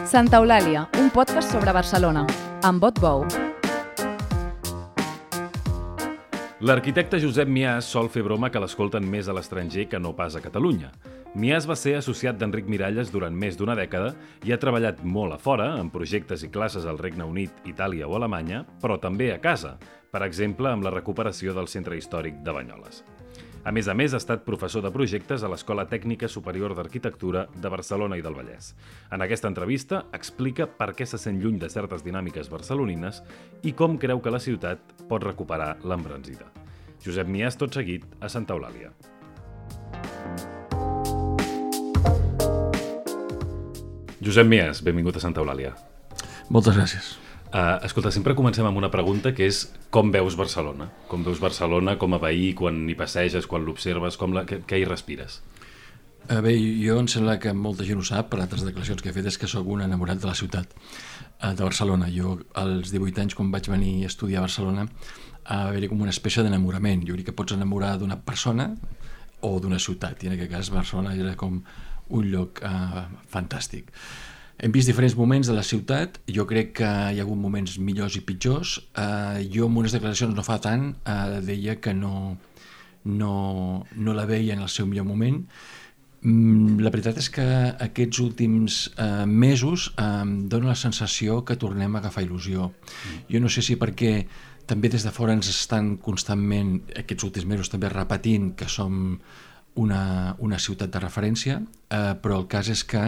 Santa Eulàlia, un podcast sobre Barcelona, amb Bot Bou. L'arquitecte Josep Mias sol fer broma que l'escolten més a l'estranger que no pas a Catalunya. Mias va ser associat d'Enric Miralles durant més d'una dècada i ha treballat molt a fora, en projectes i classes al Regne Unit, Itàlia o Alemanya, però també a casa, per exemple amb la recuperació del Centre Històric de Banyoles. A més, ha estat professor de projectes a l'Escola Tècnica Superior d'Arquitectura de Barcelona i del Vallès. En aquesta entrevista explica per què se sent lluny de certes dinàmiques barcelonines i com creu que la ciutat pot recuperar l'embranzida. Josep Mias, tot seguit, a Santa Eulàlia. Josep Mias, benvingut a Santa Eulàlia. Moltes gràcies. Escolta, sempre comencem amb una pregunta que és com veus Barcelona? Com veus Barcelona com a veí, quan hi passeges, quan l'observes, què hi respires? Bé, jo em sembla que molta gent ho sap, per altres declaracions que he fet, és que sóc un enamorat de la ciutat, de Barcelona. Jo, als 18 anys, quan vaig venir a estudiar a Barcelona, va haver-hi com una espècie d'enamorament. Jo crec que pots enamorar d'una persona o d'una ciutat, i en aquest cas Barcelona era com un lloc fantàstic. Hem vist diferents moments de la ciutat, jo crec que hi ha hagut moments millors i pitjors. Jo en unes declaracions no fa tant deia que no la veia en el seu millor moment. La veritat és que aquests últims mesos dona la sensació que tornem a agafar il·lusió. Jo no sé si perquè també des de fora ens estan constantment, aquests últims mesos també repetint que som una ciutat de referència, però el cas és que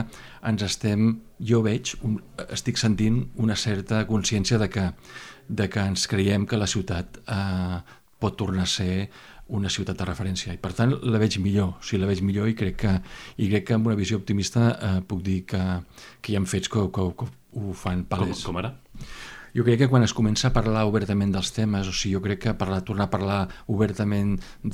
estic sentint una certa consciència de que ens creiem que la ciutat pot tornar a ser una ciutat de referència, i per tant la veig millor, i crec que amb una visió optimista puc dir que hi ha fets que ho fan palès. Com ara? Jo crec que quan es comença a parlar obertament dels temes, o sigui, jo crec que tornar a parlar obertament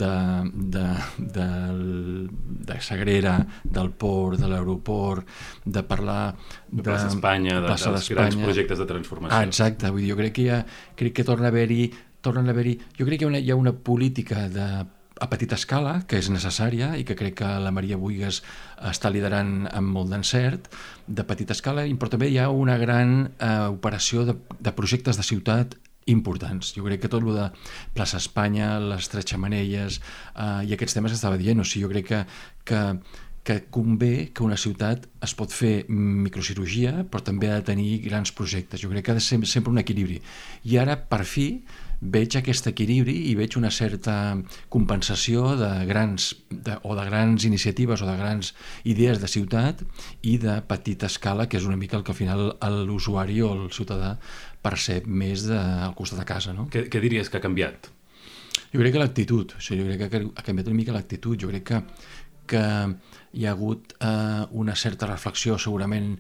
de Sagrera, del port, de l'aeroport, de parlar de Plaça Espanya, dels grans projectes de transformació. Exacte, vull dir, jo crec que torna a haver-hi, jo crec que hi ha una política a petita escala, que és necessària i que crec que la Maria Buigas està liderant amb molt d'encert, de petita escala, però també hi ha una gran operació de projectes de ciutat importants. Jo crec que tot el de Plaça Espanya, les Tres Xemeneies i aquests temes que estava dient, o sigui, jo crec que convé que una ciutat es pot fer microcirurgia, però també ha de tenir grans projectes. Jo crec que ha de ser sempre un equilibri. I ara, per fi, veig aquest equilibri i veig una certa compensació de grans iniciatives o de grans idees de ciutat i de petita escala, que és una mica el que al final l'usuari o el ciutadà percep més al costat de casa, no? Què diries que ha canviat? Jo crec que l'actitud, jo crec que ha canviat una mica l'actitud, jo crec que hi ha hagut una certa reflexió segurament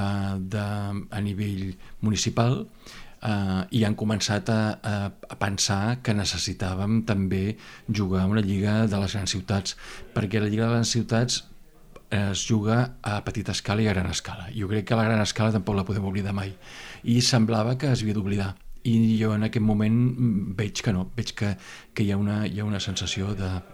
a nivell municipal, i han començat a pensar que necessitàvem també jugar una lliga de les grans ciutats, perquè la lliga de les grans ciutats es juga a petita escala i a gran escala. Jo crec que la gran escala tampoc la podem oblidar mai, i semblava que es havia d'oblidar, i jo en aquest moment veig que no, veig que hi ha una sensació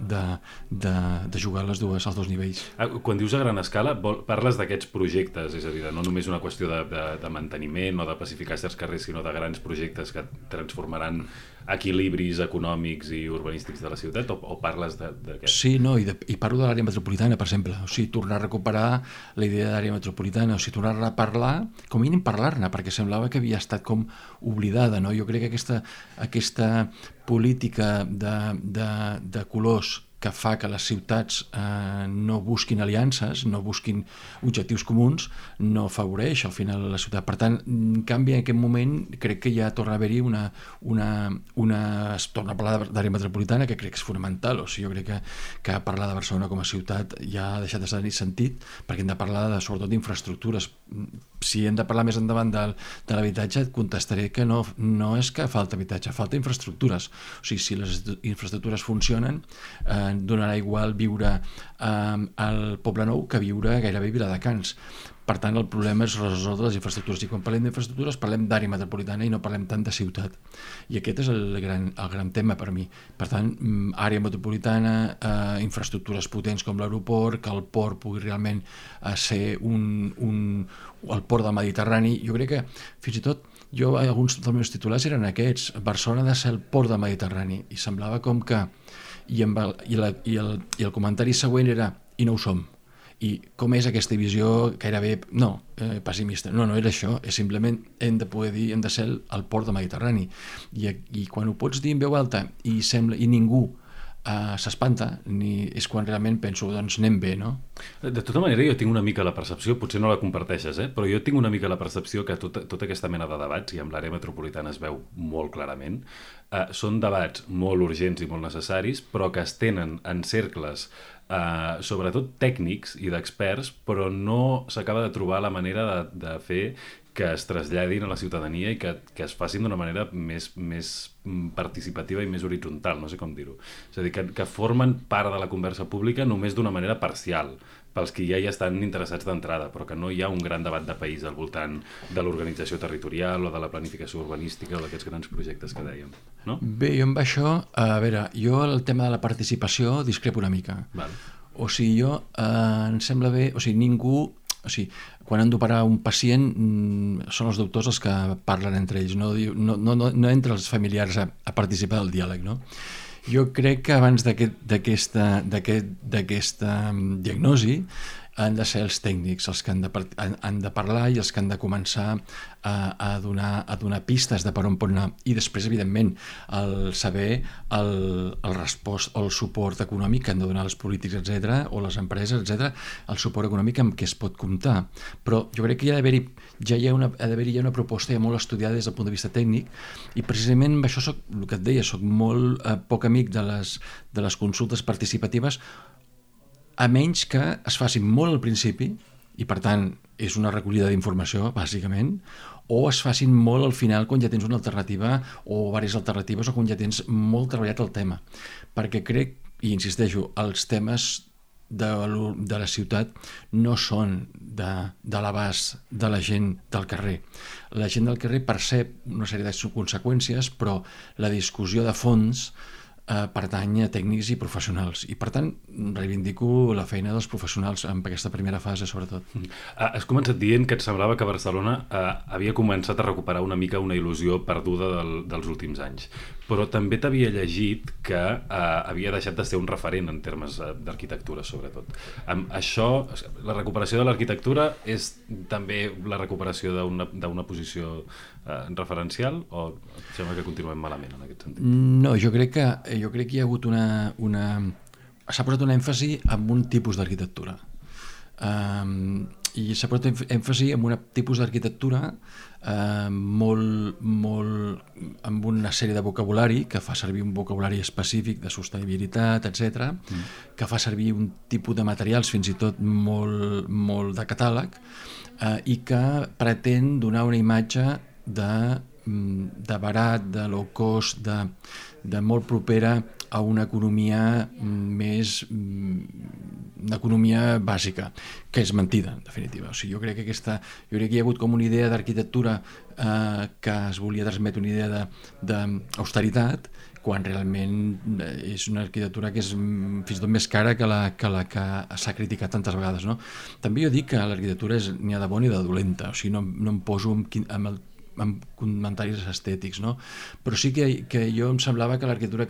de jugar als dos nivells. Quan dius a gran escala, parles d'aquests projectes, és a dir, no només una qüestió de manteniment o de pacificar certs carrers, sinó de grans projectes que transformaran equilibris econòmics i urbanístics de la ciutat, o parles de què? Sí, no, i parlo de l'àrea metropolitana, per exemple, o sigui, tornar a recuperar la idea d'àrea metropolitana, o sigui, tornar a parlar, com a mínim parlar-ne, perquè semblava que havia estat com oblidada, no? Jo crec que aquesta política de colors que fa que les ciutats no busquin aliances, no busquin objectius comuns, no afavoreix al final la ciutat. Per tant, en canvi, en aquest moment crec que ja torna a haver-hi es torna a parlar d'àrea metropolitana, que crec que és fonamental. O sigui, jo crec que parlar de Barcelona com a ciutat ja ha deixat de tenir sentit, perquè hem de parlar sobretot d'infraestructures. Si hem de parlar més endavant de l'habitatge, et contestaré que no és que falta habitatge, falta infraestructures. O sigui, si les infraestructures funcionen, donarà igual viure al Poblenou que viure gairebé a Viladecans. Per tant, el problema és resoldre les infraestructures. I quan parlem d'infraestructures parlem d'àrea metropolitana i no parlem tant de ciutat. I aquest és el gran tema per mi. Per tant, àrea metropolitana, infraestructures potents com l'aeroport, que el port pugui realment ser el port del Mediterrani. Jo crec que, fins i tot, alguns dels meus titulars eren aquests. Barcelona ha de ser el port del Mediterrani. I semblava com que... I el comentari següent era i no ho som. I com és aquesta visió gairebé, pessimista? No era això, és simplement hem de poder dir, hem de ser el port del Mediterrani. I quan ho pots dir en veu alta i ningú s'espanta, és quan realment penso, doncs anem bé, no? De tota manera, jo tinc una mica la percepció, potser no la comparteixes, però jo tinc una mica la percepció que tota aquesta mena de debats, i amb l'àrea metropolitana es veu molt clarament, són debats molt urgents i molt necessaris, però que es tenen en cercles sobretot tècnics i d'experts, però no s'acaba de trobar la manera de fer que es traslladin a la ciutadania i que es facin d'una manera més participativa i més horitzontal, no sé com dir-ho. És a dir, que formen part de la conversa pública només d'una manera parcial, pels que ja hi estan interessats d'entrada, però que no hi ha un gran debat de país al voltant de l'organització territorial o de la planificació urbanística o d'aquests grans projectes que dèiem, no? Bé, jo amb això, jo el tema de la participació discrepo una mica. Val. O sigui, em sembla bé, quan han d'operar un pacient són els doctors els que parlen entre ells, no entre els familiars a participar del diàleg, no? Jo crec que abans d'aquesta diagnosi han de ser els tècnics els que han de parlar i els que han de començar a donar pistes de per on pot anar. I després, evidentment, el saber el suport econòmic que han de donar els polítics, etc., o les empreses, etc., el suport econòmic amb què es pot comptar. Però jo crec que ha d'haver-hi una proposta ja molt estudiada des del punt de vista tècnic, i precisament amb això el que et deia, soc molt poc amic de les consultes participatives, a menys que es facin molt al principi, i per tant és una recollida d'informació, bàsicament, o es facin molt al final quan ja tens una alternativa o diverses alternatives o quan ja tens molt treballat el tema. Perquè crec, i insisteixo, els temes de la ciutat no són de l'abast de la gent del carrer. La gent del carrer percep una sèrie de conseqüències, però la discussió de fons pertany a tècnics i professionals, i per tant reivindico la feina dels professionals en aquesta primera fase, sobretot. Has començat dient que et semblava que Barcelona havia començat a recuperar una mica una il·lusió perduda dels últims anys, però també t'havia llegit que havia deixat de ser un referent en termes d'arquitectura, sobretot. Això, la recuperació de l'arquitectura és també la recuperació d'una posició referencial, o et sembla que continuem malament en aquest sentit? No, jo crec que hi ha hagut s'ha posat un èmfasi en un tipus d'arquitectura, i s'ha posat èmfasi en un tipus d'arquitectura molt amb una sèrie de vocabulari que fa servir un vocabulari específic de sostenibilitat, etc., que fa servir un tipus de materials fins i tot molt de catàleg, i que pretén donar una imatge de barat, de low cost, de molt propera a una economia una economia bàsica, que és mentida, en definitiva. O sigui, jo crec que hi ha hagut com una idea d'arquitectura que es volia transmetre una idea d'austeritat, quan realment és una arquitectura que és fins i tot més cara que la que s'ha criticat tantes vegades, no? També jo dic que l'arquitectura n'hi ha de bona i de dolenta, o sigui, no em poso amb comentaris estètics, no? Però sí que jo em semblava que l'arquitectura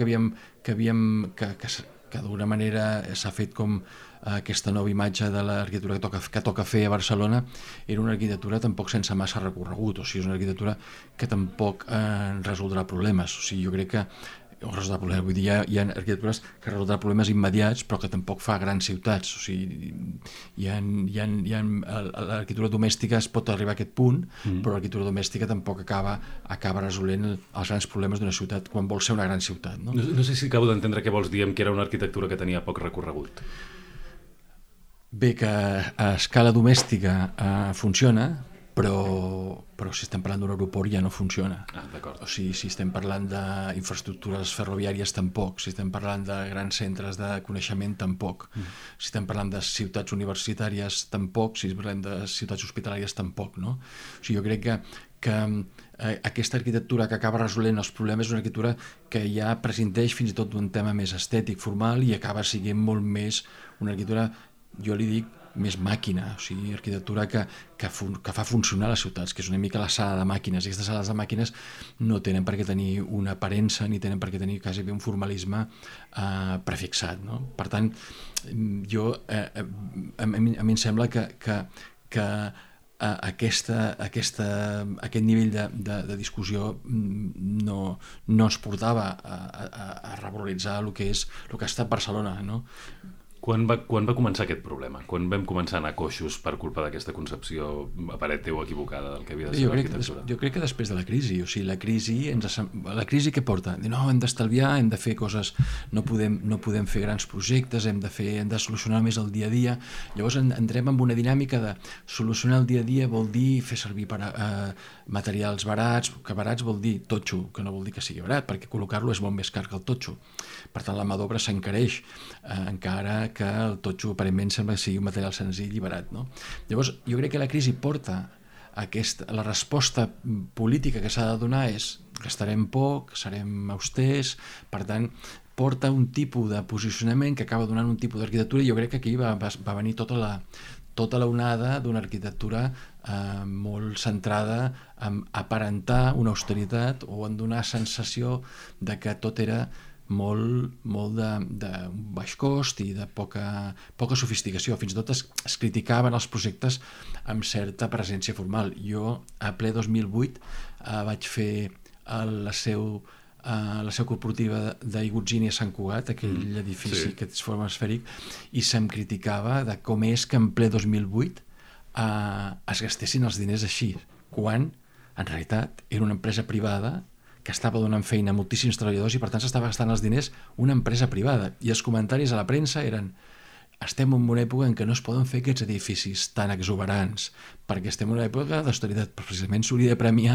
que d'alguna manera s'ha fet com aquesta nova imatge de l'arquitectura que toca fer a Barcelona era una arquitectura tampoc sense massa recorregut, o sigui, és una arquitectura que tampoc resoldrà problemes, o sigui, jo crec que vull dir, hi ha arquitectures que resoldrà problemes immediats però que tampoc fa grans ciutats, o sigui, l'arquitectura domèstica es pot arribar a aquest punt, però l'arquitectura domèstica tampoc acaba resolent els grans problemes d'una ciutat quan vol ser una gran ciutat, no? No sé si acabo d'entendre què vols dir amb que era una arquitectura que tenia poc recorregut. Bé, que a escala domèstica funciona, però si estem parlant d'un aeroport ja no funciona. D'acord. O sigui, si estem parlant d'infraestructures ferroviàries, tampoc. Si estem parlant de grans centres de coneixement, tampoc. Si estem parlant de ciutats universitàries, tampoc. Si parlem de ciutats hospitalàries, tampoc, no? O sigui, jo crec que aquesta arquitectura que acaba resolent els problemes és una arquitectura que ja prescindeix fins i tot d'un tema més estètic, formal, i acaba sent molt més una arquitectura, jo li dic, més màquina, o sigui, arquitectura que fa funcionar les ciutats, que és una mica la sala de màquines, i aquestes sales de màquines no tenen per què tenir una aparença ni tenen per què tenir quasi un formalisme prefixat, no? Per tant, a mi em sembla que aquest nivell de discussió no ens portava a revaloritzar el que ha estat Barcelona, no? Quan va començar aquest problema? Quan vam començar a anar coixos per culpa d'aquesta concepció a paret teu equivocada del que havia de ser l'arquitectura? Jo crec que després de la crisi, o sigui, la crisi què porta? No, hem d'estalviar, hem de fer coses, no podem fer grans projectes, hem de solucionar més el dia a dia. Llavors entrem en una dinàmica de solucionar el dia a dia vol dir fer servir materials barats, que barats vol dir totxo, que no vol dir que sigui barat, perquè col·locar-lo és molt més car que el totxo. Per tant, la mà d'obra s'encareix, encara que el totxo aparentment sembla que sigui un material senzill i barat, no? Llavors, jo crec que la crisi porta la resposta política que s'ha de donar és gastarem poc, serem austers, per tant, porta un tipus de posicionament que acaba donant un tipus d'arquitectura, i jo crec que aquí va venir tota la onada d'una arquitectura molt centrada en aparentar una austeritat o en donar sensació de que tot era molt de baix cost i de poca sofisticació. Fins i tot es criticaven els projectes amb certa presència formal. Jo, a ple 2008, vaig fer la seu corporativa d'Igutzini a Sant Cugat, aquell edifici que és forma esfèric, i se'm criticava de com és que en ple 2008 es gastessin els diners així, quan en realitat era una empresa privada que estava donant feina a moltíssims treballadors i per tant s'estava gastant els diners una empresa privada, i els comentaris a la premsa eren: estem en una època en què no es poden fer aquests edificis tan exuberants perquè estem en una època d'austeritat. Precisament s'havia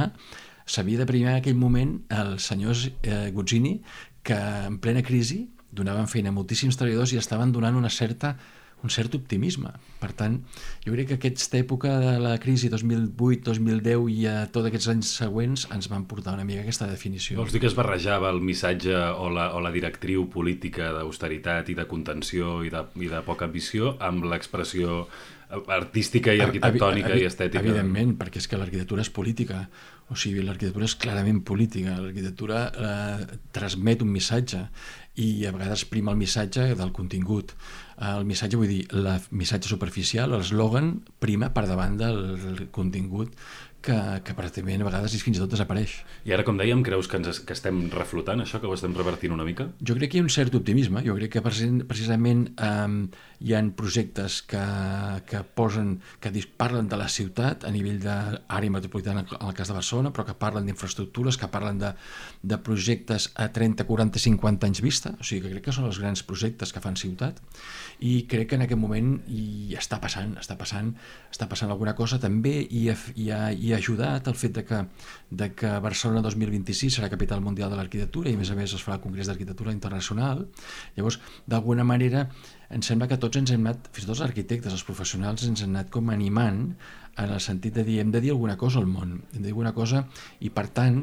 de premiar en aquell moment els senyors Guzzini, que en plena crisi donaven feina a moltíssims treballadors i estaven donant un cert optimisme. Per tant, jo crec que aquesta època de la crisi 2008-2010 i a tots aquests anys següents ens van portar una mica aquesta definició. Vols dir que es barrejava el missatge o la directriu política d'austeritat i de contenció i de poca ambició amb l'expressió artística i arquitectònica i estètica? Evidentment, perquè és que l'arquitectura és política. O sigui, l'arquitectura és clarament política. L'arquitectura transmet un missatge i a vegades prima el missatge del contingut. El missatge, vull dir, el missatge superficial, l'eslògan, prima per davant del contingut que pràcticament a vegades fins i tot desapareix. I ara, com dèiem, creus que estem reflotant això, que ho estem revertint una mica? Jo crec que hi ha un cert optimisme. Jo crec que precisament hi ha projectes que parlen de la ciutat a nivell d'àrea metropolitana, en el cas de Barcelona, però que parlen d'infraestructures, que parlen de projectes a 30, 40, 50 anys vista. O sigui, que crec que són els grans projectes que fan ciutat, i crec que en aquest moment hi està passant alguna cosa també, i ha ajudat el fet de que Barcelona 2026 serà capital mundial de l'arquitectura i a més es farà el Congrés d'Arquitectura Internacional. Llavors, d'alguna manera, em sembla que tots ens hem anat, fins i tot els arquitectes, els professionals, ens hem anat com animant en el sentit de dir, hem de dir alguna cosa al món, hem de dir alguna cosa, i per tant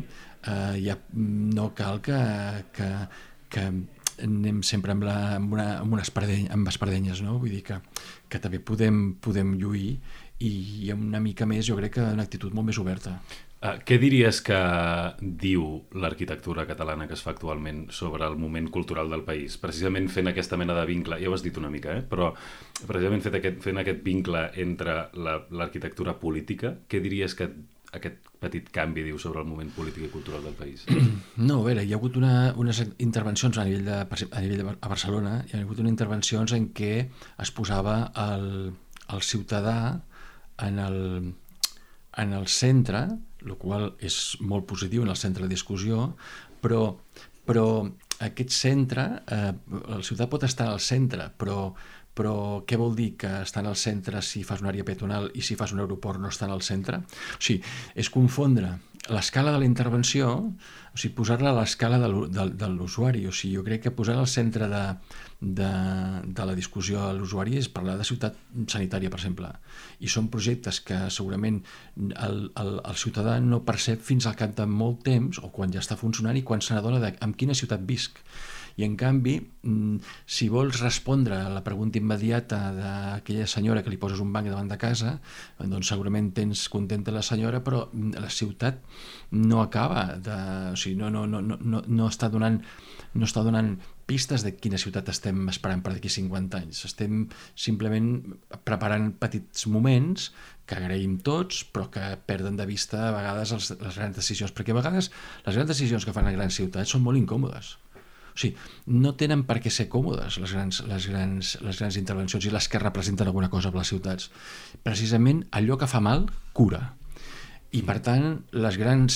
no cal que anem sempre amb espardenyes, no? Vull dir que també podem lluir, i una mica més, jo crec que una actitud molt més oberta. Què diries que diu l'arquitectura catalana que es fa actualment sobre el moment cultural del país? Precisament fent aquesta mena de vincle, ja ho has dit una mica, però precisament fent aquest vincle entre l'arquitectura política, què diries que aquest petit canvi diu sobre el moment polític i cultural del país? No, a veure, hi ha hagut unes intervencions a nivell a Barcelona, hi ha hagut unes intervencions en què es posava el ciutadà en el centre, el qual és molt positiu, en el centre de discussió, però aquest centre, el ciutadà pot estar al centre, però però què vol dir? Que estan al centre si fas una àrea peatonal i si fas un aeroport no estan al centre? O sigui, és confondre l'escala de la intervenció, o sigui, posar-la a l'escala de l'usuari. O sigui, jo crec que posar al centre de la discussió a l'usuari és parlar de ciutat sanitària, per exemple. I són projectes que segurament el ciutadà no percep fins al cap de molt temps, o quan ja està funcionant i quan se n'adona de en quina ciutat visc. I en canvi, si vols respondre a la pregunta immediata d'aquella senyora que li poses un banc davant de casa, doncs segurament tens contenta la senyora, però la ciutat no acaba o sigui, no està donant pistes de quina ciutat estem esperant per d'aquí 50 anys. Estem simplement preparant petits moments que agraïm tots, però que perden de vista a vegades les grans decisions, perquè a vegades les grans decisions que fan a grans ciutats són molt incòmodes. O sigui, no tenen per què ser còmodes les grans intervencions i les que representen alguna cosa per les ciutats. Precisament allò que fa mal cura. I per tant, les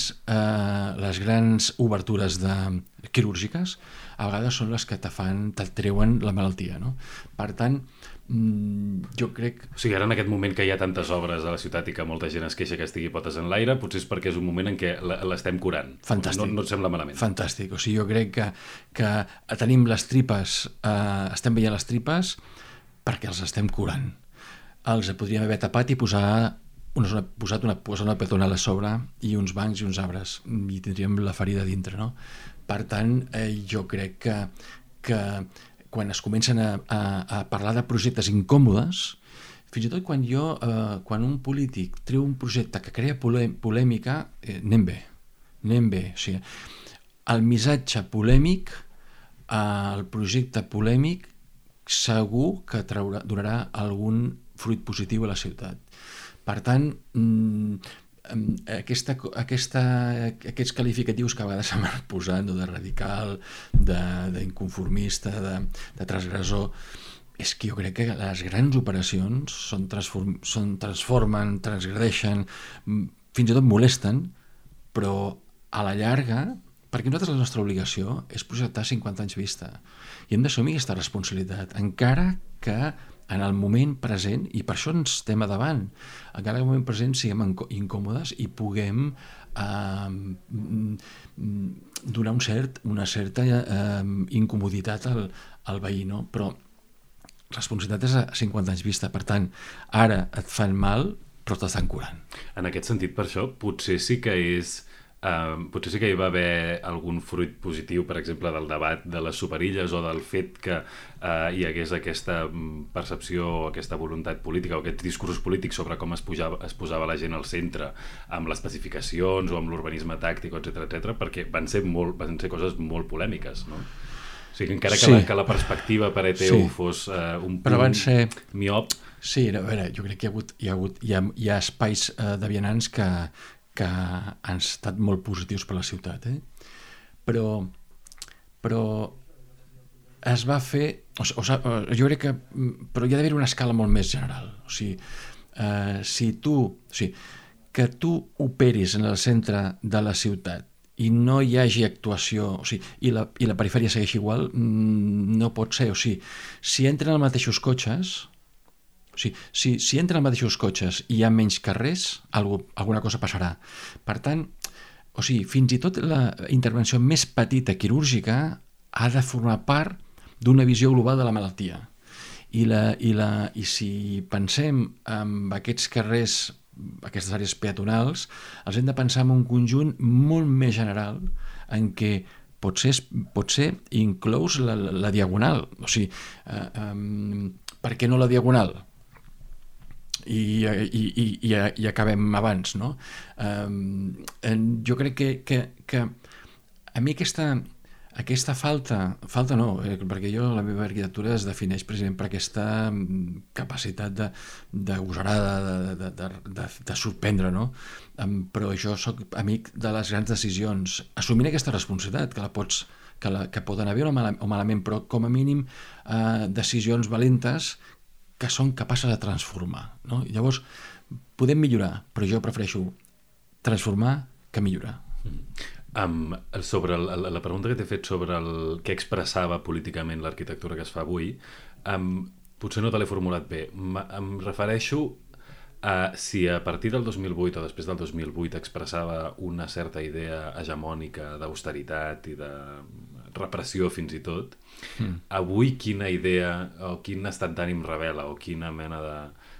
grans obertures quirúrgiques a vegades són les que te'l treuen la malaltia, no? Per tant, jo crec... O sigui, ara en aquest moment que hi ha tantes obres a la ciutat i que molta gent es queixa que estigui potes en l'aire, potser és perquè és un moment en què l'estem curant. Fantàstic. No et sembla malament. Fantàstic. O sigui, jo crec que tenim les tripes, estem veient les tripes perquè els estem curant. Els podríem haver tapat i posar una peatonal a sobre i uns bancs i uns arbres i tindríem la ferida dintre, no? Per tant, jo crec que quan es comencen a parlar de projectes incòmodes, fins i tot quan un polític treu un projecte que crea polèmica, anem bé. O sigui, el missatge polèmic, el projecte polèmic, segur que donarà algun fruit positiu a la ciutat. Per tant, aquests qualificatius que a vegades s'han posat, de radical, d'inconformista, de transgressor, és que jo crec que les grans operacions transformen, transgredeixen, fins i tot molesten, però a la llarga, perquè nosaltres la nostra obligació és projectar 50 anys vista i hem d'assumir aquesta responsabilitat, encara que en el moment present, i per això ens estem a davant, encara que en el moment present siguem incòmodes i puguem donar una certa incomoditat al veí, no? Però responsabilitat és a 50 anys vista, per tant, ara et fan mal, però t'estan curant. En aquest sentit, per això, potser sí que hi va haver algun fruit positiu, per exemple, del debat de les superilles o del fet que hi hagués aquesta percepció, aquesta voluntat política o aquest discurs polític sobre com es posava la gent al centre amb les especificacions o amb l'urbanisme tàctic, etc, perquè van ser coses molt polèmiques, no? O sigui, encara que la perspectiva per ETU fos un punt miop... Sí, a veure, jo crec que hi ha espais de vianants que han estat molt positius per la ciutat, però es va fer, jo crec que, però hi ha d'haver una escala molt més general. O sigui, que tu operis en el centre de la ciutat i no hi hagi actuació, o sigui, i la perifèria segueix igual, no pot ser. O sigui, si entren els mateixos cotxes, o sigui, si entren els mateixos cotxes i hi ha menys carrers, alguna cosa passarà. Per tant, o sigui, fins i tot la intervenció més petita quirúrgica ha de formar part d'una visió global de la malaltia. I si pensem en aquests carrers, aquestes àrees peatonals, els hem de pensar en un conjunt molt més general en què pot ser inclous la diagonal. O sigui, per què no la diagonal? I acabem abans, no? Jo crec que a mi aquesta falta no, perquè la meva arquitectura es defineix precisament per aquesta capacitat de gosarada, de sorprendre, no? Però jo sóc amic de les grans decisions, assumint aquesta responsabilitat que poden haver o malament, però com a mínim decisions valentes que són capaces de transformar, no? Llavors, podem millorar, però jo prefereixo transformar que millorar. Sobre la pregunta que t'he fet sobre què expressava políticament l'arquitectura que es fa avui, Potser no te l'he formulat bé. Em refereixo a si a partir del 2008 o després del 2008 expressava una certa idea hegemònica d'austeritat i de repressió fins i tot, avui quina idea o quin estat d'ànim revela o quina mena de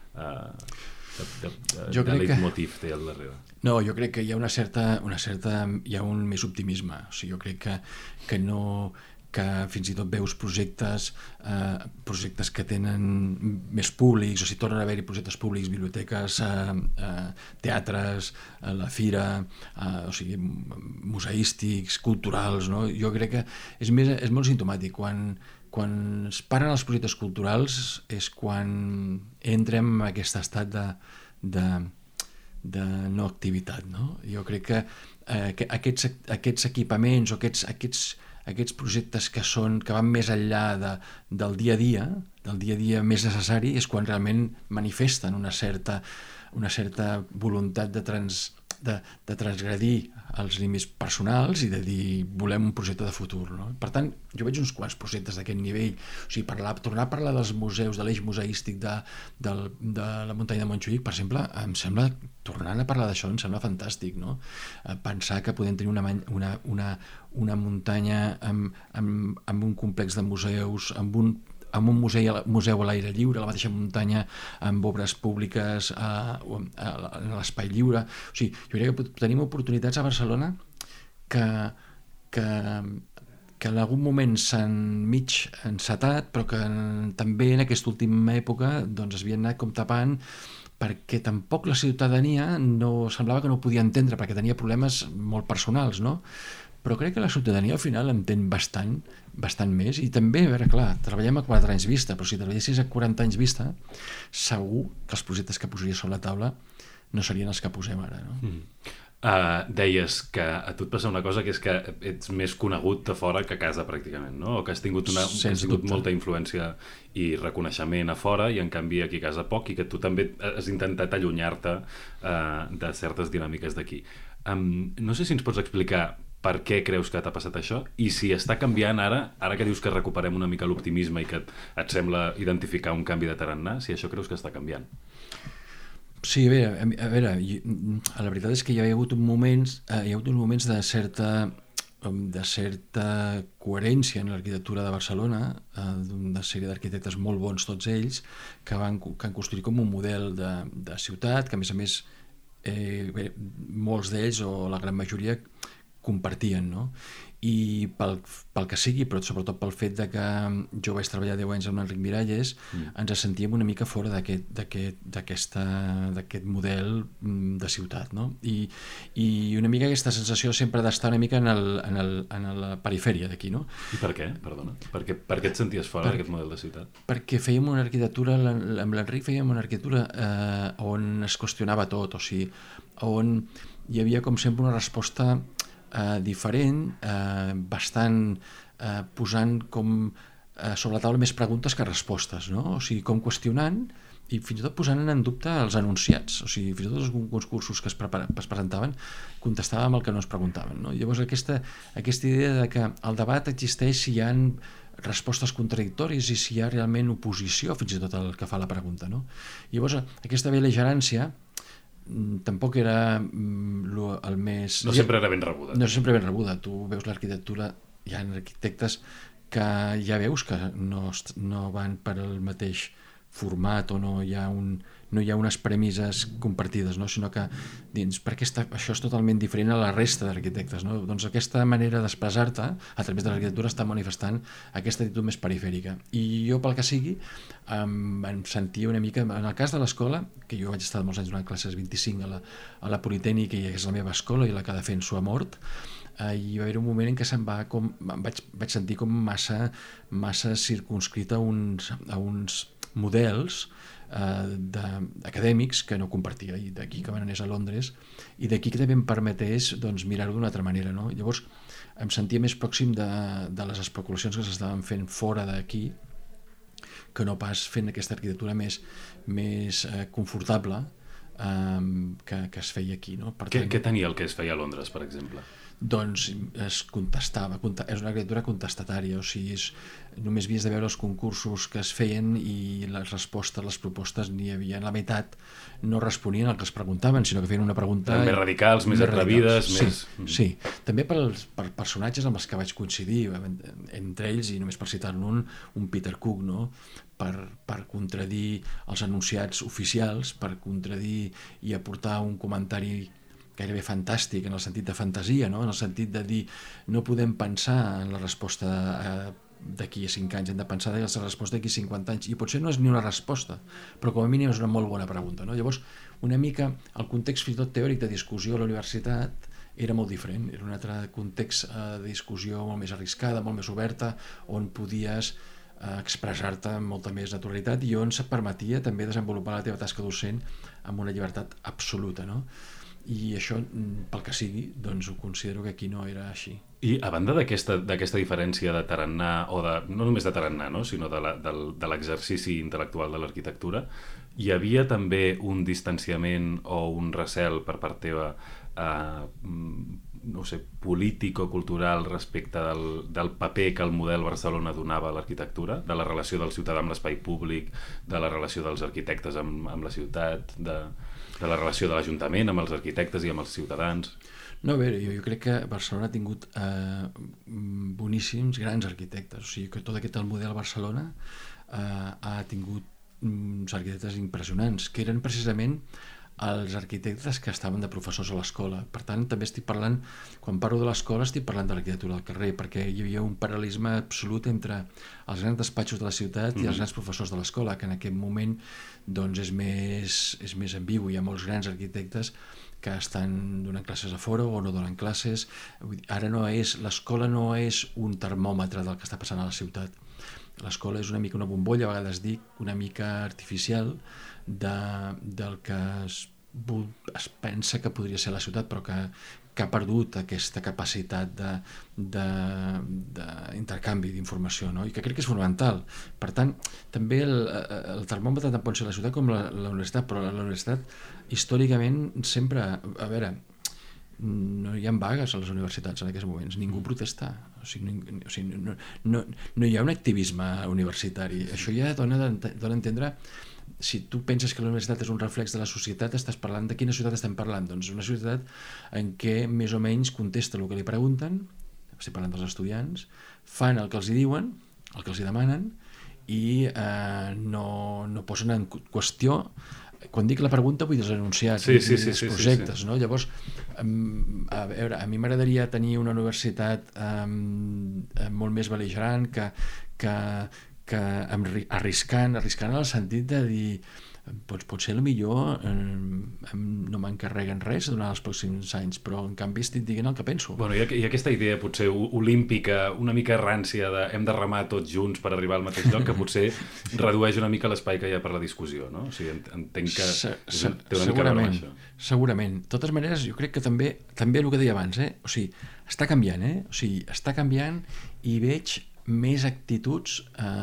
leitmotiv té al darrere? No, jo crec que hi ha una certa hi ha un més optimisme. O sigui, jo crec que no, que fins i tot veus projectes que tenen més públics, o sigui, tornen a haver-hi projectes públics, biblioteques, teatres, la fira, o sigui, museístics, culturals, no? Jo crec que és molt simptomàtic. Quan es paren els projectes culturals és quan entrem en aquest estat de no activitat, no? Jo crec que aquests equipaments o aquests projectes que van més enllà del dia a dia més necessari, és quan realment manifesten una certa voluntat de transgredir els límits personals i de dir volem un projecte de futur, no? Per tant, jo veig uns quants projectes d'aquest nivell. O sigui, tornar a parlar dels museus, de l'eix museístic de la muntanya de Montjuïc, per exemple, em sembla, tornant a parlar d'això, em sembla fantàstic, no? Pensar que podem tenir una muntanya amb un complex de museus, amb un museu a l'aire lliure, a la mateixa muntanya, amb obres públiques a l'espai lliure. O sigui, jo crec que tenim oportunitats a Barcelona que en algun moment s'han mig encetat, però que també en aquesta última època doncs, es havien anat com tapant, perquè tampoc la ciutadania semblava que no ho podia entendre, perquè tenia problemes molt personals, no? Però crec que la ciutadania al final entén bastant més, i també, a veure, clar, treballem a 4 anys vista, però si treballessis a 40 anys vista, segur que els projectes que posaries sobre la taula no serien els que posem ara, no? Deies que a tu et passa una cosa, que és que ets més conegut a fora que a casa pràcticament, no? O que has tingut molta influència i reconeixement a fora, i en canvi aquí a casa poc, i que tu també has intentat allunyar-te de certes dinàmiques d'aquí. No sé si ens pots explicar per què creus que t'ha passat això, i si està canviant ara que dius que recuperem una mica l'optimisme i que et sembla identificar un canvi de tarannà, si això creus que està canviant. Sí, a veure, la veritat és que hi ha hagut uns moments de certa coherència en l'arquitectura de Barcelona, d'una sèrie d'arquitectes molt bons tots ells, que han construït com un model de ciutat, que a més molts d'ells, o la gran majoria, compartien, no? I pel que sigui, però sobretot pel fet de que jo vaig treballar 10 anys amb l'Enric Miralles, ens sentíem una mica fora d'aquest model de ciutat, no? I una mica aquesta sensació sempre d'estar una mica en la perifèria d'aquí, no? I per què? Perdona. Per què et senties fora d'aquest model de ciutat? Perquè fèiem una arquitectura, amb l'Enric fèiem una arquitectura on es qüestionava tot, o sigui, on hi havia com sempre una resposta diferent, bastant posant com sobre la taula més preguntes que respostes, no? O sigui, com qüestionant i fins i tot posant en dubte els enunciats. O sigui, fins i tot alguns cursos que es presentaven contestàvem el que no ens preguntaven, no? Llavors aquesta idea de que el debat existeix si hi ha respostes contradictòries i si hi ha realment oposició fins i tot al que fa la pregunta, no? Llavors aquesta bel·ligerància tampoc era el més... No sempre era ben rebuda. No sempre ben rebuda. Tu veus l'arquitectura, hi ha arquitectes que ja veus que no van per al mateix format, o no hi ha unes premisses compartides, no? Sinó que dins, perquè això és totalment diferent a la resta d'arquitectes, no? Doncs aquesta manera d'expressar-te a través de l'arquitectura està manifestant aquesta actitud més perifèrica. I jo, pel que sigui, em sentia una mica... En el cas de l'escola, que jo vaig estar molts anys donant classes 25 a la Politècnica, i és la meva escola i la que defenso a mort, hi va haver un moment en què vaig sentir com massa circunscrit a uns models acadèmics que no compartia, i d'aquí que m'anés a Londres, i d'aquí que també em permetés mirar-ho d'una altra manera, no? Llavors em sentia més pròxim de les especulacions que s'estaven fent fora d'aquí, que no pas fent aquesta arquitectura més confortable que es feia aquí, no? Què tenia el que es feia a Londres, per exemple? doncs es contestava, és una arquitectura contestatària, o sigui, només havies de veure els concursos que es feien i les respostes, les propostes n'hi havia la meitat, no responien al que es preguntaven, sinó que feien una pregunta... Més radicals, més atrevides, més... Sí, també per personatges amb els que vaig coincidir, entre ells, i només per citar-ne un Peter Cook, no?, per contradir els enunciats oficials, per contradir i aportar un comentari gairebé fantàstic, en el sentit de fantasia, no? En el sentit de dir no podem pensar en la resposta d'aquí a 5 anys, hem de pensar en la resposta d'aquí a 50 anys, i potser no és ni una resposta, però com a mínim és una molt bona pregunta, no? Llavors, una mica el context fins i tot teòric de discussió a la universitat era molt diferent, era un altre context de discussió molt més arriscada, molt més oberta, on podies expressar-te amb molta més naturalitat i on se't permetia també desenvolupar la teva tasca docent amb una llibertat absoluta, no? I això, pel que sigui, doncs ho considero que aquí no era així. I a banda d'aquesta diferència de tarannà, o no només de tarannà, no? Sinó de l'exercici intel·lectual de l'arquitectura, hi havia també un distanciament o un recel per part teva no sé, polític o cultural respecte del paper que el model Barcelona donava a l'arquitectura, de la relació del ciutadà amb l'espai públic, de la relació dels arquitectes amb la ciutat, de la relació de l'Ajuntament amb els arquitectes i amb els ciutadans? No, a veure, jo crec que Barcelona ha tingut boníssims, grans arquitectes. O sigui, que tot aquest model Barcelona ha tingut uns arquitectes impressionants, que eren precisament els arquitectes que estaven de professors a l'escola. Per tant, també estic parlant, quan parlo de l'escola, estic parlant de l'arquitectura del carrer, perquè hi havia un paral·lelisme absolut entre els grans despatxos de la ciutat i els grans professors de l'escola, que en aquest moment doncs, és més ambigu. Hi ha molts grans arquitectes que estan donant classes a fora o no donen classes. Ara l'escola no és un termòmetre del que està passant a la ciutat. L'escola és una mica una bombolla, a vegades dic, una mica artificial del que es pensa que podria ser la ciutat, però que ha perdut aquesta capacitat d'intercanvi d'informació, no? I que crec que és fonamental. Per tant, també el termòmetre tant pot ser la ciutat com la universitat, però la universitat històricament sempre... A veure, no hi ha vagues a les universitats en aquests moments, ningú protesta, o sigui, no hi ha un activisme universitari. Això ja dona a entendre, si tu penses que la universitat és un reflex de la societat, estàs parlant de quina societat estem parlant? Doncs una societat en què més o menys contesta el que li pregunten, estic parlant dels estudiants, fan el que els hi diuen, el que els hi demanen, i no posen en qüestió. Quan dic la pregunta vull dir els enunciats, els projectes, no? Llavors, a veure, a mi m'agradaria tenir una universitat molt més bel·ligerant, que arriscant en el sentit de dir potser millor no m'encarreguen res durant els pròxims anys, però en canvi estic dient el que penso. Bueno, hi ha aquesta idea potser olímpica, una mica rància de hem de remar tots junts per arribar al mateix lloc, que potser redueix una mica l'espai que hi ha per la discussió, no? O sigui, entenc que té una mica a veure amb això. Segurament. De totes maneres, jo crec que també el que deia abans, o sigui, està canviant, o sigui, està canviant i veig més actituds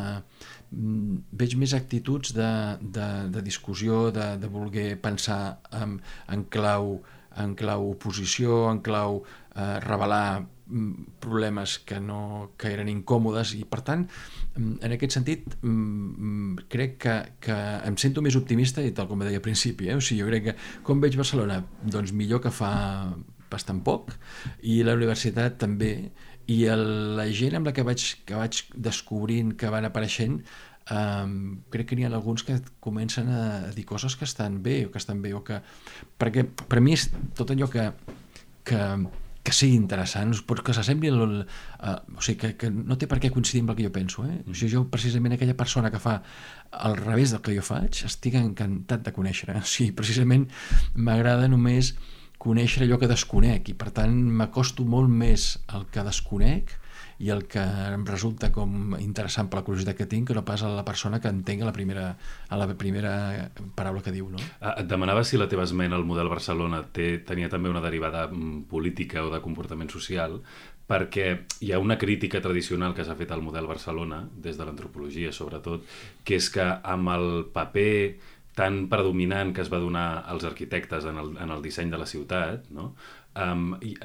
de discussió, de voler pensar en clau oposició, en clau revelar problemes que eren incòmodes, i per tant en aquest sentit crec que em sento més optimista, i tal com deia al principi, o sigui, jo crec que com veig Barcelona, doncs millor que fa bastant poc, i la universitat també, i la gent amb la que vaig descobrint que van apareixent, crec que n'hi ha alguns que comencen a dir coses que estan bé, perquè per mi és tot allò que sigui interessant, que s'assembli o sigui, que no té per què coincidir amb el que jo penso, O sigui, jo precisament aquella persona que fa al revés del que jo faig estic encantat de conèixer, o sigui, precisament m'agrada només conèixer allò que desconec, i per tant m'acosto molt més al que desconec i el que em resulta com interessant per la curiositat que tinc, que no pas a la persona que entenc a la primera paraula que diu, no? Et demanava si la teva esmena al model Barcelona tenia també una derivada política o de comportament social, perquè hi ha una crítica tradicional que s'ha fet al model Barcelona, des de l'antropologia sobretot, que és que amb el paper tan predominant que es va donar als arquitectes en el disseny de la ciutat, no?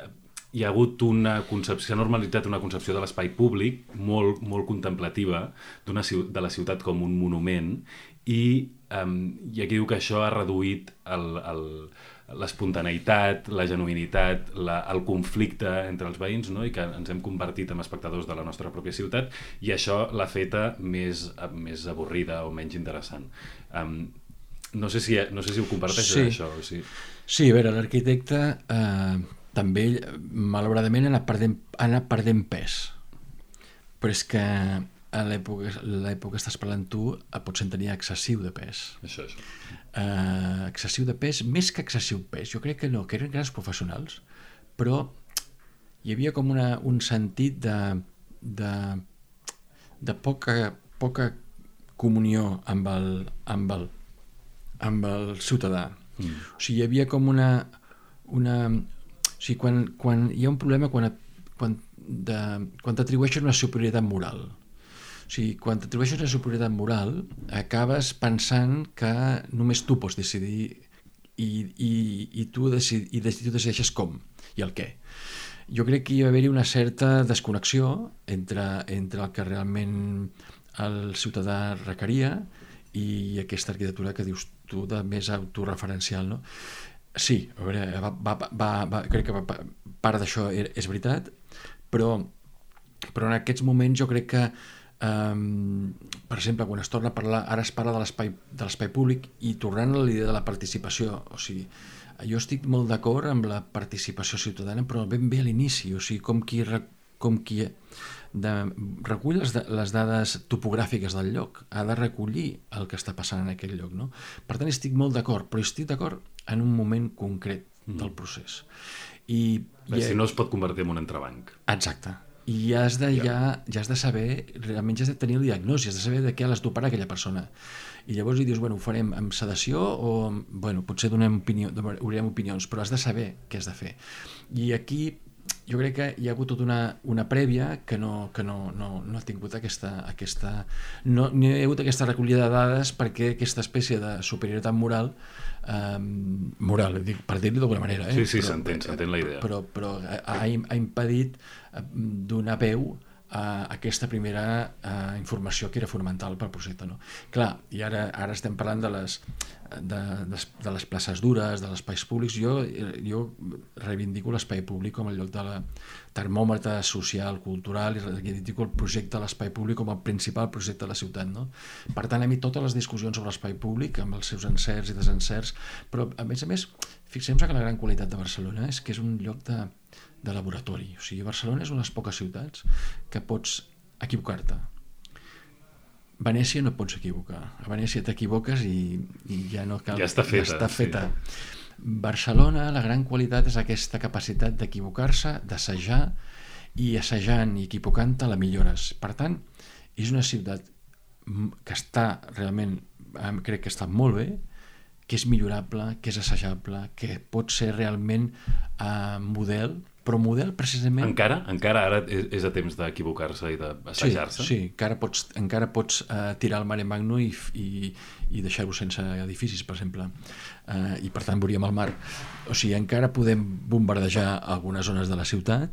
hi ha hagut s'ha normalitzat una concepció de l'espai públic molt, molt contemplativa de la ciutat com un monument i aquí diu que això ha reduït l'espontaneïtat, la genuïnitat, el conflicte entre els veïns, no? I que ens hem convertit en espectadors de la nostra pròpia ciutat i això l'ha feta més avorrida o menys interessant. No sé si ho comparteixes, això. Sí, a veure, l'arquitecte també, malauradament, ha anat perdent pes. Però és que a l'època que estàs parlant tu potser en tenia excessiu de pes. Això. Excessiu de pes, més que excessiu pes. Jo crec que no, que eren grans professionals, però hi havia com un sentit de poca comunió amb el ciutadà. O sigui, hi havia com una o sigui, quan hi ha un problema quan t'atribueixes una superioritat moral. O sigui, quan t'atribueixes una superioritat moral acabes pensant que només tu pots decidir i tu decideixes com i el què. Jo crec que hi va haver-hi una certa desconnexió entre el que realment el ciutadà requeria i aquesta arquitectura que dius tu de més autoreferencial, no? Sí, a veure, crec que part d'això és veritat, però en aquests moments jo crec que per exemple, quan es torna a parlar, ara es parla de l'espai públic i tornant a l'idea de la participació, o sigui, jo estic molt d'acord amb la participació ciutadana, però ben bé a l'inici, o sigui, com qui recull les dades topogràfiques del lloc, ha de recollir el que està passant en aquell lloc, no? Per tant, estic molt d'acord, però estic d'acord en un moment concret del procés. Si no es pot convertir en un entrebanc. Exacte. I has de saber, realment has de tenir el diagnòstic, has de saber de què l'has d'operar aquella persona. I llavors dius, ho farem amb sedació o, potser donem opinions, però has de saber què has de fer. I aquí jo crec que hi ha hagut tota una prèvia que no ha tingut no hi ha hagut aquesta recollida de dades perquè aquesta espècie de superioritat moral, per dir-li d'alguna manera, Sí, s'entén la idea. Però ha impedit donar veu a aquesta primera informació que era fonamental pel projecte, no? Clar, i ara estem parlant de les places dures, de espais públics. Jo reivindico l'espai públic com el lloc de la termòmetre social, cultural, i reivindico el projecte de l'espai públic com el principal projecte de la ciutat, no? Per tant, a mi totes les discussions sobre l'espai públic, amb els seus encerts i desencerts, però a més, fixem-nos que la gran qualitat de Barcelona és que és un lloc de laboratori. O sigui, Barcelona és una de les poques ciutats que pots equivocar-te. Venècia no pots equivocar. A Venècia t'equivoques i ja no cal... Ja està feta. Sí. Barcelona, la gran qualitat és aquesta capacitat d'equivocar-se, d'assajar, i assajant i equivocant-te la millores. Per tant, és una ciutat que està realment, crec que està molt bé, que és millorable, que és assajable, que pot ser realment model, però model precisament... Encara ara és a temps d'equivocar-se i d'assajar-se? Sí, encara pots tirar el mare magno i deixar-ho sense edificis, per exemple, i per tant veuríem el mar. O sigui, encara podem bombardejar algunes zones de la ciutat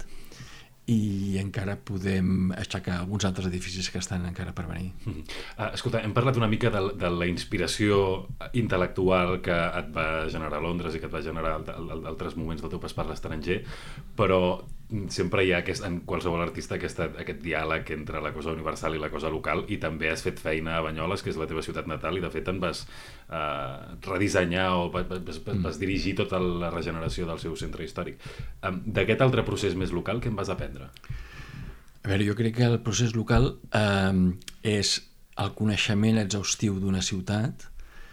i encara podem aixecar alguns altres edificis que estan encara per venir. Escolta, hem parlat una mica de la inspiració intel·lectual que et va generar Londres i que et va generar altres moments del teu pas per l'estranger, però sempre hi ha en qualsevol artista aquest diàleg entre la cosa universal i la cosa local, i també has fet feina a Banyoles, que és la teva ciutat natal, i de fet en vas redissenyar o vas dirigir tota la regeneració del seu centre històric. D'aquest altre procés més local, què en vas aprendre? A veure, jo crec que el procés local és el coneixement exhaustiu d'una ciutat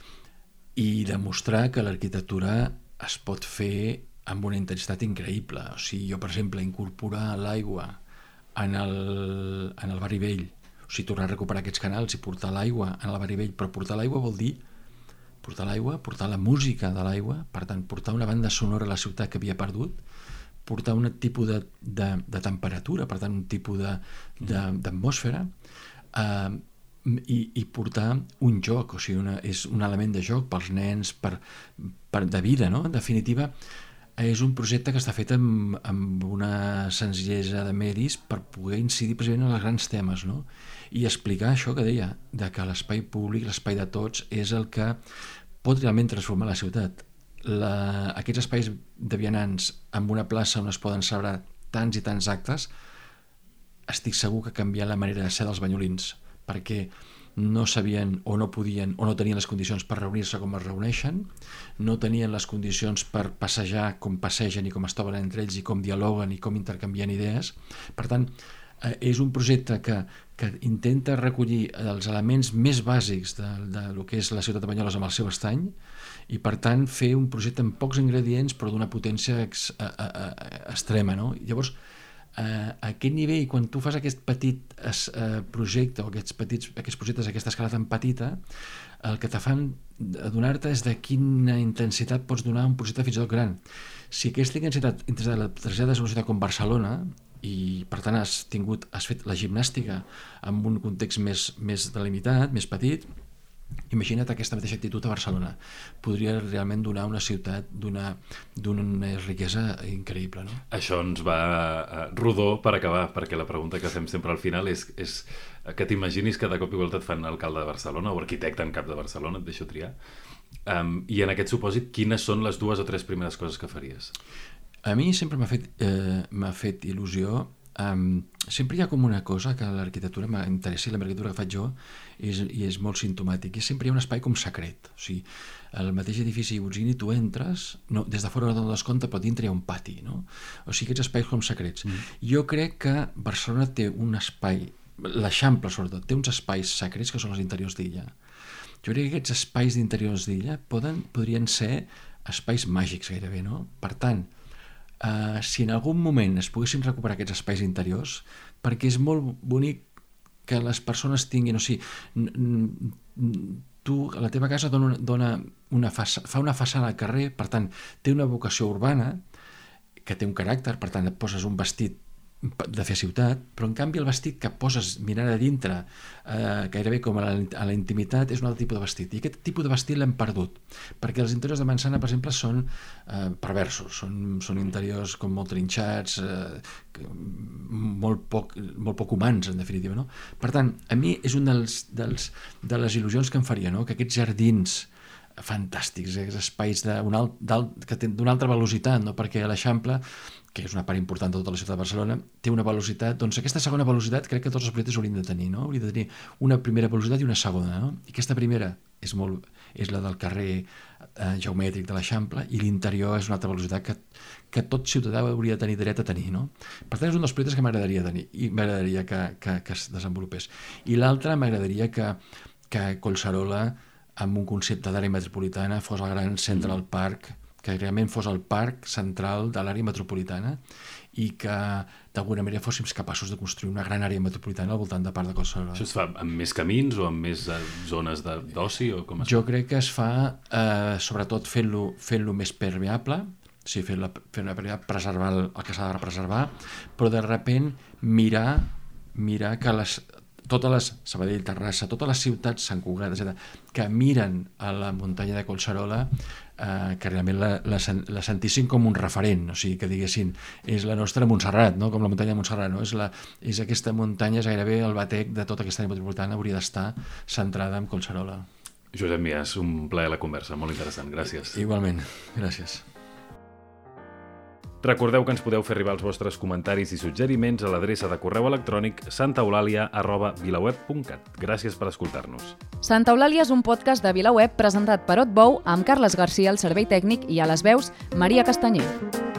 i demostrar que l'arquitectura es pot fer amb una intensitat increïble. O sigui, jo, per exemple, incorporar l'aigua en el barri vell, o sigui, tornar a recuperar aquests canals i portar l'aigua en el barri vell, però portar l'aigua vol dir portar l'aigua, portar la música de l'aigua, per tant, portar una banda sonora a la ciutat que havia perdut, portar un tipus de temperatura, per tant, un tipus d'atmosfera, i portar un joc, o sigui, és un element de joc pels nens, de vida, no? En definitiva, és un projecte que està fet amb una senzillesa de medis per poder incidir precisament en els grans temes, no? I explicar això que deia, de que l'espai públic, l'espai de tots, és el que pot realment transformar la ciutat. Aquests espais de vianants amb una plaça on es poden celebrar tants i tants actes, estic segur que ha canviat la manera de ser dels banyolins, perquè no sabien o no podien o no tenien les condicions per reunir-se com es reuneixen, no tenien les condicions per passejar com passegen i com es troben entre ells i com dialoguen i com intercanvien idees. Per tant, és un projecte que intenta recollir els elements més bàsics de lo que és la ciutat de Banyoles amb el seu estany i, per tant, fer un projecte amb pocs ingredients però d'una potència extrema, no? Llavors, a aquest nivell, quan tu fas aquest petit projecte o aquests projectes a aquesta escala tan petita, el que te fan adonar-te és de quina intensitat pots donar a un projecte fins i tot gran. Si aquesta intensitat la trasllades a una ciutat com Barcelona i per tant has fet la gimnàstica en un context més delimitat, més petit, imagina't aquesta mateixa actitud a Barcelona. Podria realment donar una ciutat d'una riquesa increïble, no? Això ens va rodó per acabar, perquè la pregunta que fem sempre al final és que t'imaginis que de cop i volta et fan alcalde de Barcelona o arquitecte en cap de Barcelona, et deixo triar. I en aquest supòsit, quines són les 2 o 3 primeres coses que faries? A mi sempre m'ha fet il·lusió. Sempre hi ha com una cosa que l'arquitectura m'interessa i l'arquitectura que faig jo i és molt simptomàtic, i sempre hi ha un espai com secret. O sigui, el mateix edifici Ibotzini, tu entres, no, des de fora no te'n dones compte, però dintre hi ha un pati, no? O sigui, aquests espais com secrets. Jo crec que Barcelona té un espai, l'Eixample sobretot, té uns espais secrets que són els interiors d'illa. Jo crec que aquests espais d'interiors d'illa podrien ser espais màgics gairebé, no? Per tant, si en algun moment es poguessin recuperar aquests espais interiors, perquè és molt bonic que les persones tinguin, o sigui, tu a la teva casa fa una façana al carrer, per tant té una vocació urbana que té un caràcter, per tant et poses un vestit de fer ciutat, però en canvi el vestit que poses mirant a dintre gairebé com a la intimitat és un altre tipus de vestit, i aquest tipus de vestit l'hem perdut, perquè els interiors de Mansana, per exemple, són perversos, són interiors com molt trinxats, molt poc humans, en definitiva, no? Per tant, a mi és una de les il·lusions que em faria, no? Que aquests jardins fantàstics, aquests espais d'una altra velocitat, no? Perquè l'Eixample, que és una part important de tota la ciutat de Barcelona, té una velocitat, doncs aquesta segona velocitat crec que tots els projectes haurien de tenir, no? Haurien de tenir una primera velocitat i una segona, no? I aquesta primera és la del carrer geomètric de l'Eixample, i l'interior és una altra velocitat que tot ciutadà hauria de tenir dret a tenir, no? Per tant, és un dels projectes que m'agradaria tenir i m'agradaria que es desenvolupés. I l'altre, m'agradaria que Collserola, amb un concepte d'àrea metropolitana, fos el gran Central Park, que realment fos el parc central de l'àrea metropolitana i que d'alguna manera fóssim capaços de construir una gran àrea metropolitana al voltant de part de Collserola. Això es fa amb més camins o amb més zones d'oci? Jo crec que es fa sobretot fent-lo més permeable, o sigui, fent-lo preservar el que s'ha de preservar, però de sobte mirar que Sabadell, Terrassa, totes les ciutats, Sant Cugat, etc., que miren a la muntanya de Collserola, que realment la sentissin com un referent, o sigui, que diguessin, és la nostra Montserrat, no? Com la muntanya de Montserrat, no? És aquesta muntanya, és gairebé el batec de tota aquesta àrea metropolitana, hauria d'estar centrada en Collserola. Josep Mias, un plaer la conversa, molt interessant, gràcies. Igualment, gràcies. Recordeu que ens podeu fer arribar els vostres comentaris i suggeriments a l'adreça de correu electrònic santaeulàlia@vilaweb.cat. Gràcies per escoltar-nos. Santa Eulàlia és un podcast de VilaWeb presentat per Otbou amb Carles Garcia al servei tècnic i a les veus Maria Castanyer.